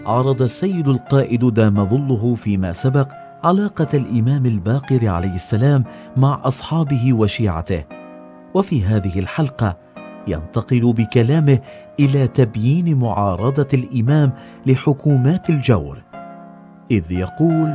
عرض السيد القائد دام ظله فيما سبق علاقة الإمام الباقر عليه السلام مع أصحابه وشيعته، وفي هذه الحلقة ينتقل بكلامه إلى تبيين معارضة الإمام لحكومات الجور، إذ يقول: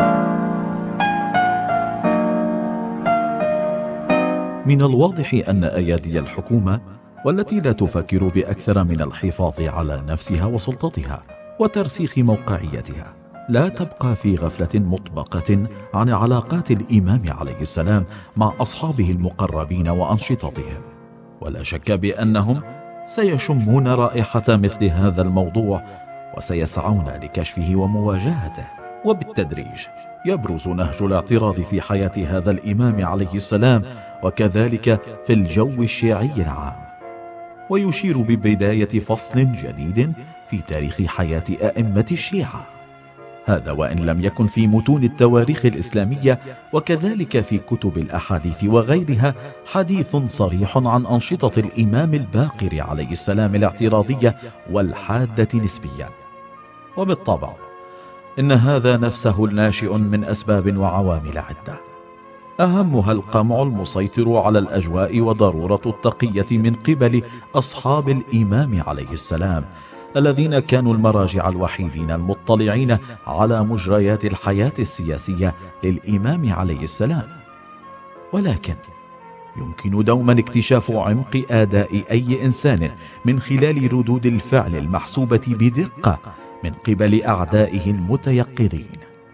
من الواضح أن أيادي الحكومة، والتي لا تفكر بأكثر من الحفاظ على نفسها وسلطتها وترسيخ موقعيتها، لا تبقى في غفلة مطبقة عن علاقات الإمام عليه السلام مع أصحابه المقربين وأنشطتهم، ولا شك بأنهم سيشمون رائحة مثل هذا الموضوع وسيسعون لكشفه ومواجهته، وبالتدريج يبرز نهج الاعتراض في حياة هذا الإمام عليه السلام وكذلك في الجو الشيعي العام، ويشير ببداية فصل جديد في تاريخ حياة أئمة الشيعة. هذا وإن لم يكن في متون التواريخ الإسلامية وكذلك في كتب الأحاديث وغيرها حديث صريح عن أنشطة الإمام الباقر عليه السلام الاعتراضية والحادة نسبيا، وبالطبع إن هذا نفسه الناشئ من أسباب وعوامل عدة، أهمها القمع المسيطر على الأجواء وضرورة التقية من قبل أصحاب الإمام عليه السلام، الذين كانوا المراجع الوحيدين المطلعين على مجريات الحياة السياسية للإمام عليه السلام. ولكن يمكن دوما اكتشاف عمق آداء أي إنسان من خلال ردود الفعل المحسوبة بدقة من قبل أعدائه المتيقظين،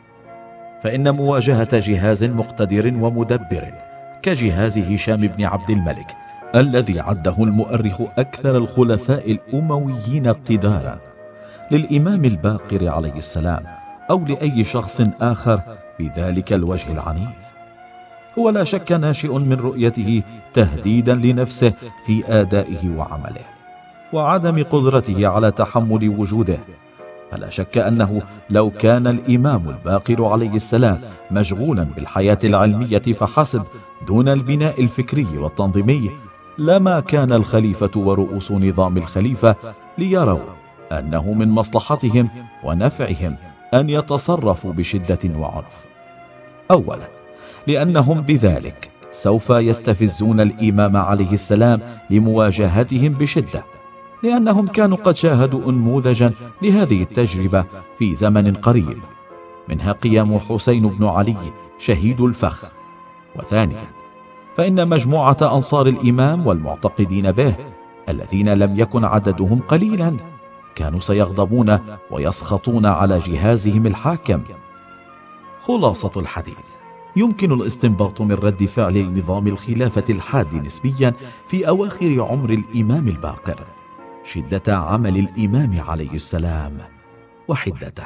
فإن مواجهة جهاز مقتدر ومدبر كجهاز هشام بن عبد الملك، الذي عده المؤرخ أكثر الخلفاء الأمويين اقتدارا، للإمام الباقر عليه السلام أو لأي شخص آخر بذلك الوجه العنيف، هو لا شك ناشئ من رؤيته تهديدا لنفسه في آدائه وعمله وعدم قدرته على تحمل وجوده. فلا شك أنه لو كان الإمام الباقر عليه السلام مشغولا بالحياة العلمية فحسب دون البناء الفكري والتنظيمي، لما كان الخليفة ورؤوس نظام الخليفة ليروا أنه من مصلحتهم ونفعهم أن يتصرفوا بشدة وعنف. أولا، لأنهم بذلك سوف يستفزون الإمام عليه السلام لمواجهتهم بشدة، لأنهم كانوا قد شاهدوا أنموذجا لهذه التجربة في زمن قريب، منها قيام حسين بن علي شهيد الفخ. وثانيا، فإن مجموعة أنصار الإمام والمعتقدين به الذين لم يكن عددهم قليلا كانوا سيغضبون ويسخطون على جهازهم الحاكم. خلاصة الحديث، يمكن الاستنباط من رد فعل نظام الخلافة الحاد نسبيا في أواخر عمر الإمام الباقر شدة عمل الإمام عليه السلام وحدته.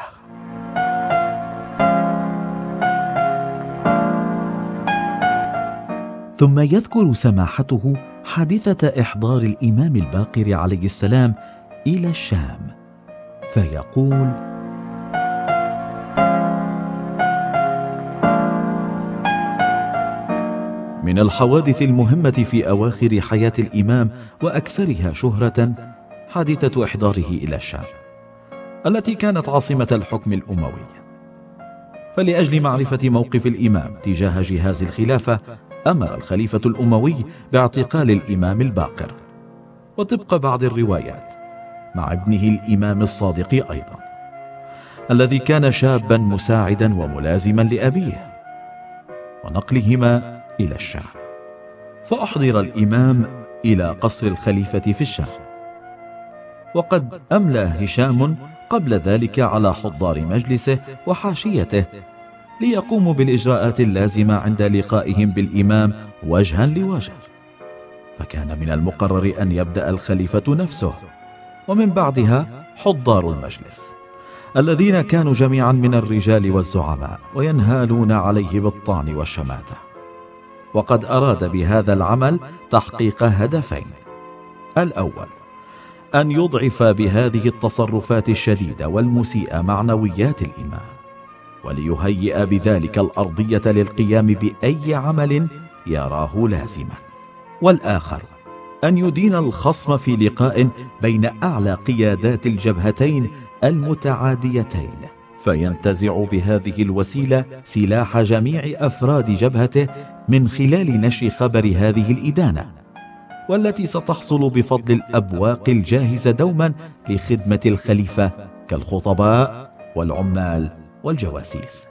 ثم يذكر سماحته حادثة إحضار الإمام الباقر عليه السلام إلى الشام، فيقول: من الحوادث المهمة في أواخر حياة الإمام وأكثرها شهرة حادثة إحضاره إلى الشام، التي كانت عاصمة الحكم الأموي. فلأجل معرفة موقف الإمام تجاه جهاز الخلافة أمر الخليفة الأموي باعتقال الإمام الباقر، وطبق بعض الروايات مع ابنه الإمام الصادق أيضا، الذي كان شابا مساعدا وملازما لأبيه، ونقلهما إلى الشام. فأحضر الإمام إلى قصر الخليفة في الشام، وقد أملى هشام قبل ذلك على حضار مجلسه وحاشيته ليقوموا بالإجراءات اللازمة عند لقائهم بالإمام وجها لوجه. فكان من المقرر أن يبدأ الخليفة نفسه، ومن بعدها حضار المجلس الذين كانوا جميعا من الرجال والزعماء وينهالون عليه بالطعن والشماتة. وقد أراد بهذا العمل تحقيق هدفين: الأول، أن يضعف بهذه التصرفات الشديدة والمسيئة معنويات الإمام، وليهيئ بذلك الأرضية للقيام بأي عمل يراه لازما. والآخر، أن يدين الخصم في لقاء بين أعلى قيادات الجبهتين المتعاديتين، فينتزع بهذه الوسيلة سلاح جميع أفراد جبهته من خلال نشر خبر هذه الإدانة، والتي ستحصل بفضل الأبواق الجاهزة دوما لخدمة الخليفة كالخطباء والعمال والجواسيس.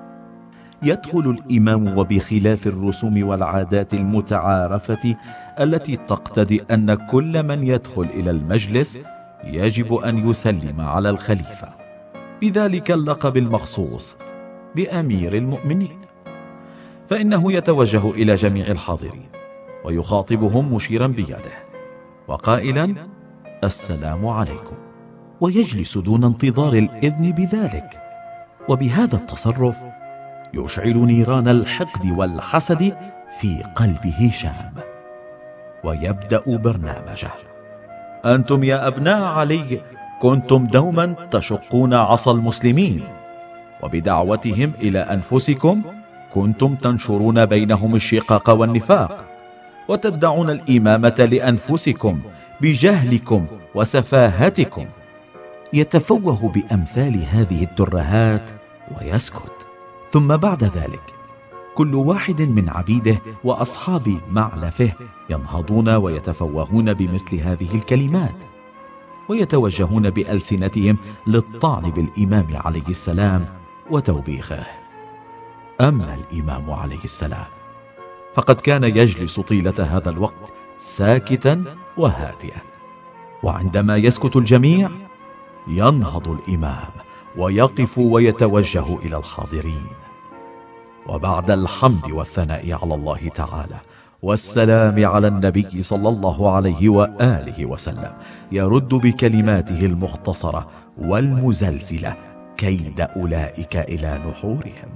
يدخل الإمام، وبخلاف الرسوم والعادات المتعارفة التي تقتضي أن كل من يدخل إلى المجلس يجب أن يسلم على الخليفة بذلك اللقب المخصوص بأمير المؤمنين، فإنه يتوجه إلى جميع الحاضرين ويخاطبهم مشيرا بيده وقائلا: السلام عليكم، ويجلس دون انتظار الإذن بذلك. وبهذا التصرف يشعل نيران الحقد والحسد في قلب هشام، ويبدأ برنامجه: أنتم يا أبناء علي كنتم دوما تشقون عصا المسلمين، وبدعوتهم إلى أنفسكم كنتم تنشرون بينهم الشقاق والنفاق، وتدعون الإمامة لأنفسكم بجهلكم وسفاهتكم. يتفوه بأمثال هذه الترهات ويسكت. ثم بعد ذلك كل واحد من عبيده وأصحاب معلفه ينهضون ويتفوهون بمثل هذه الكلمات، ويتوجهون بألسنتهم للطعن بالإمام عليه السلام وتوبيخه. أما الإمام عليه السلام فقد كان يجلس طيلة هذا الوقت ساكتا وهادئا، وعندما يسكت الجميع ينهض الإمام ويقف ويتوجه إلى الحاضرين، وبعد الحمد والثناء على الله تعالى والسلام على النبي صلى الله عليه وآله وسلم يرد بكلماته المختصرة والمزلزلة كيد أولئك إلى نحورهم،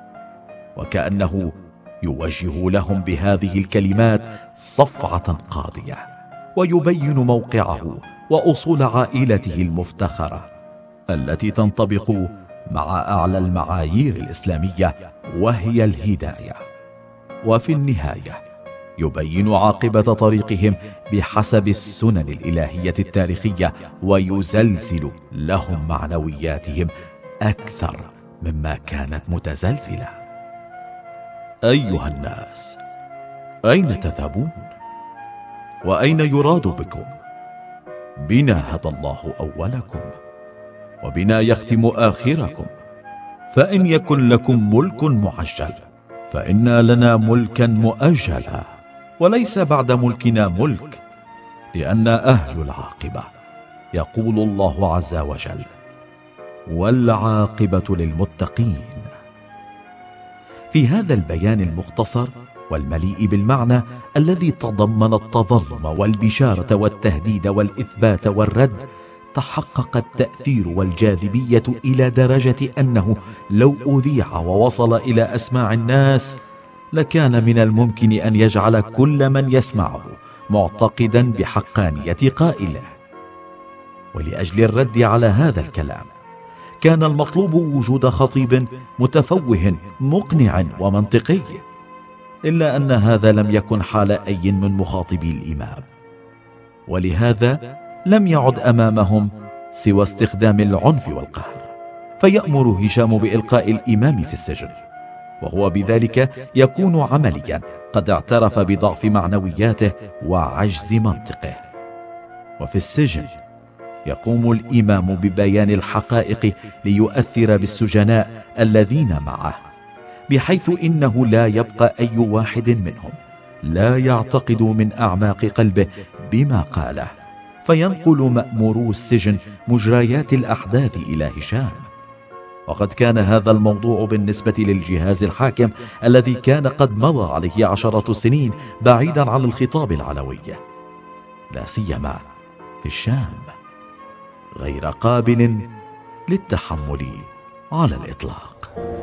وكأنه يوجه لهم بهذه الكلمات صفعة قاضية، ويبين موقعه وأصول عائلته المفتخرة التي تنطبق مع أعلى المعايير الإسلامية وهي الهداية. وفي النهاية يبين عاقبة طريقهم بحسب السنن الإلهية التاريخية، ويزلزل لهم معنوياتهم أكثر مما كانت متزلزلة. أيها الناس، أين تذهبون؟ وأين يراد بكم؟ بنا هدى الله أولكم، وبنا يختم آخركم. فإن يكن لكم ملك معجل فإنا لنا ملكا مؤجلا، وليس بعد ملكنا ملك، لأن أهل العاقبة. يقول الله عز وجل: والعاقبة للمتقين. في هذا البيان المختصر والمليء بالمعنى الذي تضمن التظلم والبشارة والتهديد والإثبات والرد، تحقق التأثير والجاذبية إلى درجة أنه لو أذيع ووصل إلى أسماع الناس لكان من الممكن أن يجعل كل من يسمعه معتقدا بحقانية قائله. ولأجل الرد على هذا الكلام كان المطلوب وجود خطيب متفوه مقنع ومنطقي، إلا أن هذا لم يكن حال أي من مخاطبي الإمام، ولهذا لم يعد أمامهم سوى استخدام العنف والقهر، فيأمر هشام بإلقاء الإمام في السجن، وهو بذلك يكون عمليا قد اعترف بضعف معنوياته وعجز منطقه. وفي السجن يقوم الإمام ببيان الحقائق ليؤثر بالسجناء الذين معه، بحيث إنه لا يبقى أي واحد منهم لا يعتقد من أعماق قلبه بما قاله، فينقل مأمورو السجن مجريات الأحداث إلى هشام. وقد كان هذا الموضوع بالنسبة للجهاز الحاكم الذي كان قد مضى عليه 10 سنين بعيدا عن الخطاب العلوي، لا سيما في الشام، غير قابل للتحمل على الإطلاق.